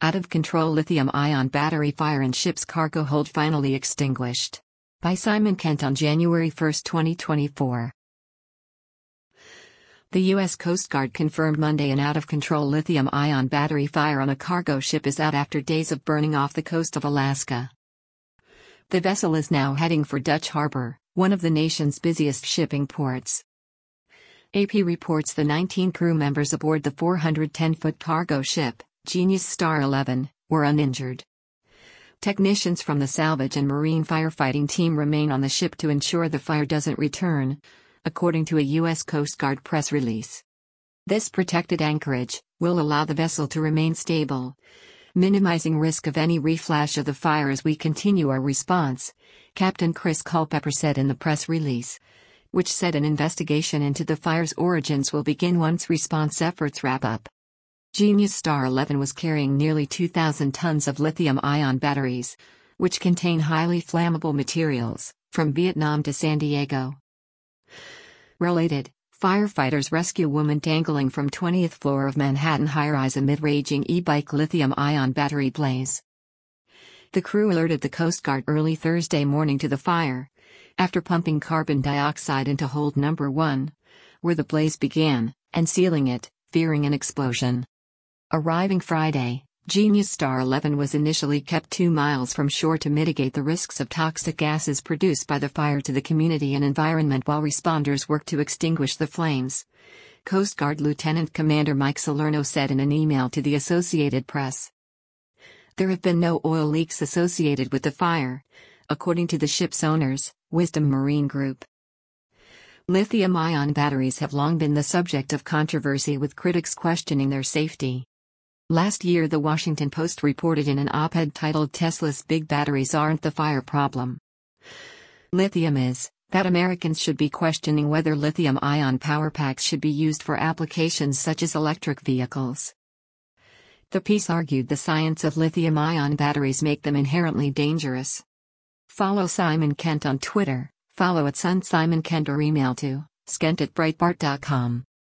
Out-of-control lithium-ion battery fire in ship's cargo hold finally extinguished. By Simon Kent on January 1, 2024. The U.S. Coast Guard confirmed Monday an out-of-control lithium-ion battery fire on a cargo ship is out after days of burning off the coast of Alaska. The vessel is now heading for Dutch Harbor, one of the nation's busiest shipping ports. AP reports the 19 crew members aboard the 410-foot cargo ship, Genius Star 11, were uninjured. Technicians from the salvage and marine firefighting team remain on the ship to ensure the fire doesn't return, according to a U.S. Coast Guard press release. This protected anchorage will allow the vessel to remain stable, minimizing risk of any reflash of the fire as we continue our response, Captain Chris Culpepper said in the press release, which said an investigation into the fire's origins will begin once response efforts wrap up. Genius Star 11 was carrying nearly 2,000 tons of lithium-ion batteries, which contain highly flammable materials, from Vietnam to San Diego. Related, firefighters rescue woman dangling from 20th floor of Manhattan high-rise amid raging e-bike lithium-ion battery blaze. The crew alerted the Coast Guard early Thursday morning to the fire, after pumping carbon dioxide into hold number 1, where the blaze began, and sealing it, fearing an explosion. Arriving Friday, Genius Star 11 was initially kept 2 miles from shore to mitigate the risks of toxic gases produced by the fire to the community and environment while responders worked to extinguish the flames, Coast Guard Lieutenant Commander Mike Salerno said in an email to the Associated Press. There have been no oil leaks associated with the fire, according to the ship's owners, Wisdom Marine Group. Lithium-ion batteries have long been the subject of controversy, with critics questioning their safety. Last year, The Washington Post reported in an op-ed titled "Tesla's Big Batteries Aren't the Fire Problem. Lithium is," that Americans should be questioning whether lithium-ion power packs should be used for applications such as electric vehicles. The piece argued the science of lithium-ion batteries make them inherently dangerous. Follow Simon Kent on Twitter, follow @SunSimonKent or email to skent@breitbart.com.